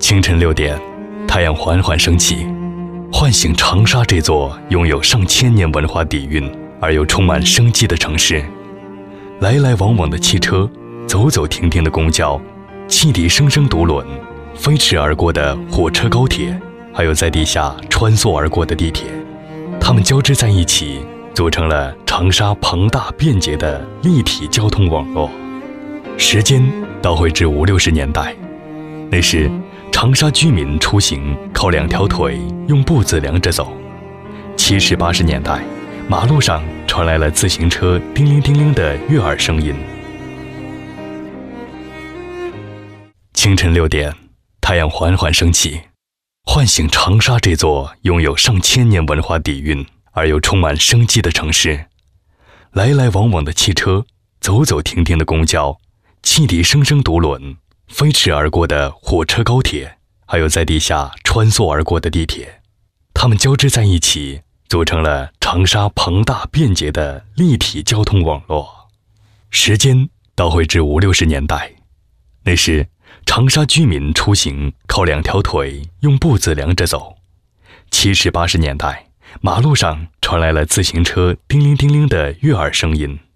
清晨6点，太阳缓缓升起，唤醒长沙这座拥有上千年文化底蕴而又充满生机的城市。来来往往的汽车，走走停停的公交，汽笛声声独轮，飞驰而过的火车高铁，还有在地下穿梭而过的地铁，它们交织在一起，组成了长沙庞大便捷的立体交通网络。时间倒回至50、60年代，那时长沙居民出行靠2条腿，用步子量着走。70、80年代，马路上传来了自行车叮铃叮铃的悦耳声音。清晨6点，太阳缓缓升起，唤醒长沙这座拥有上千年文化底蕴而又充满生机的城市。来来往往的汽车，走走停停的公交，汽笛声声独轮，飞驰而过的火车高铁，还有在地下穿梭而过的地铁，它们交织在一起，组成了长沙庞大便捷的立体交通网络。时间倒回至50、60年代，那时长沙居民出行靠2条腿，用步子量着走。70、80年代，马路上传来了自行车叮铃叮铃的悦耳声音。